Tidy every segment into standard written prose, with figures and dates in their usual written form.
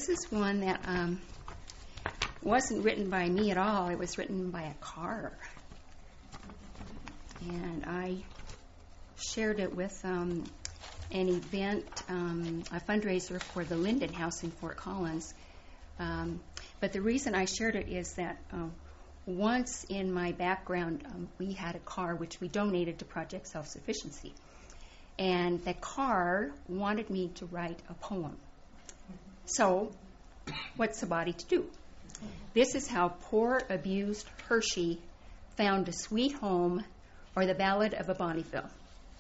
this is one that wasn't written by me at all. It was written by a car. And I shared it with an event, a fundraiser for the Linden House in Fort Collins. But the reason I shared it is that once in my background, we had a car which we donated to Project Self-Sufficiency. And the car wanted me to write a poem. So, what's somebody to do? This is how poor, abused Hershey found a sweet home, or the Ballad of a Bonneville.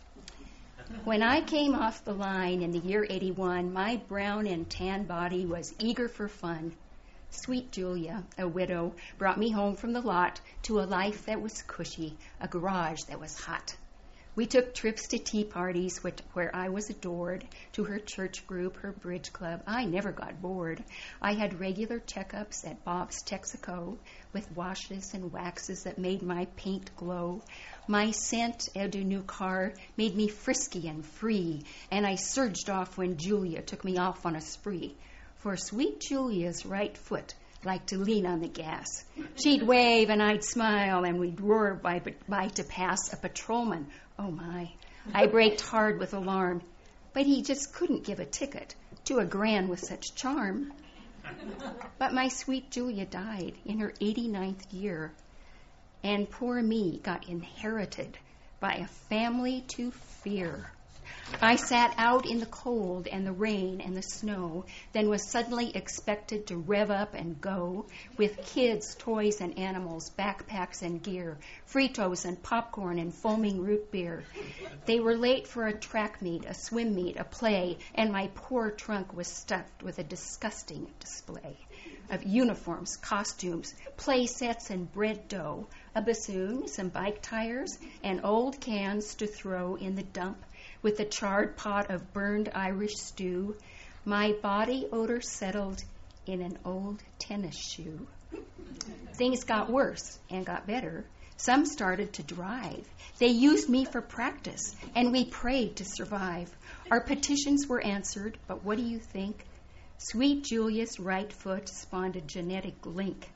When I came off the line in the year 81, my brown and tan body was eager for fun. Sweet Julia, a widow, brought me home from the lot to a life that was cushy, a garage that was hot. We took trips to tea parties where I was adored, to her church group, her bridge club. I never got bored. I had regular checkups at Bob's Texaco with washes and waxes that made my paint glow. My scent, Eau de New car, made me frisky and free, and I surged off when Julia took me off on a spree. For sweet Julia's right foot liked to lean on the gas. She'd wave and I'd smile, and we'd roar by to pass a patrolman. Oh my, I braked hard with alarm, but he just couldn't give a ticket to a grand with such charm. But my sweet Julia died in her 89th year, and poor me got inherited by a family to fear. I sat out in the cold and the rain and the snow, then was suddenly expected to rev up and go with kids, toys, and animals, backpacks and gear, Fritos and popcorn and foaming root beer. They were late for a track meet, a swim meet, a play, and my poor trunk was stuffed with a disgusting display of uniforms, costumes, play sets, and bread dough, a bassoon, some bike tires, and old cans to throw in the dump, with a charred pot of burned Irish stew. My body odor settled in an old tennis shoe. Things got worse and got better. Some started to drive. They used me for practice, and we prayed to survive. Our petitions were answered, but what do you think? Sweet Julia's right foot spawned a genetic link.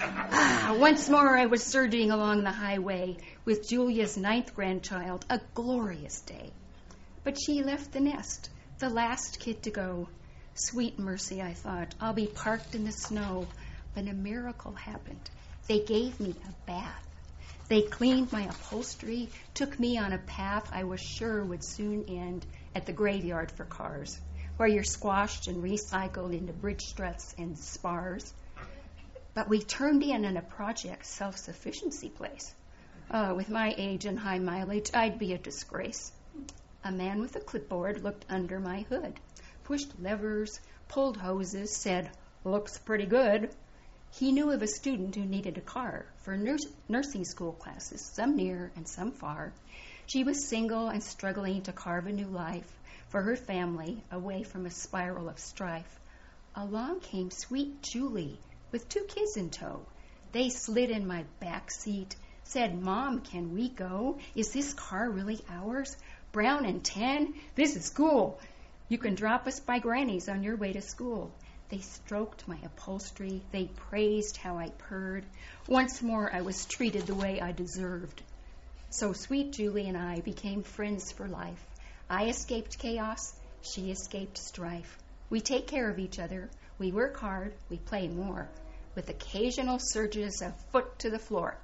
Once more I was surging along the highway with Julia's 9th grandchild, a glorious day. But she left the nest, the last kid to go. Sweet mercy, I thought, I'll be parked in the snow. But a miracle happened. They gave me a bath. They cleaned my upholstery, took me on a path I was sure would soon end at the graveyard for cars, where you're squashed and recycled into bridge struts and spars. But we turned in a Project Self-Sufficiency place. With my age and high mileage, I'd be a disgrace. A man with a clipboard looked under my hood, pushed levers, pulled hoses, said, "Looks pretty good." He knew of a student who needed a car for nursing school classes, some near and some far. She was single and struggling to carve a new life for her family away from a spiral of strife. Along came sweet Julie with 2 kids in tow. They slid in my back seat, said, "Mom, can we go? Is this car really ours? Brown and tan? This is cool. You can drop us by Granny's on your way to school." They stroked my upholstery. They praised how I purred. Once more I was treated the way I deserved. So sweet Julie and I became friends for life. I escaped chaos. She escaped strife. We take care of each other. We work hard. We play more, with occasional surges of foot to the floor.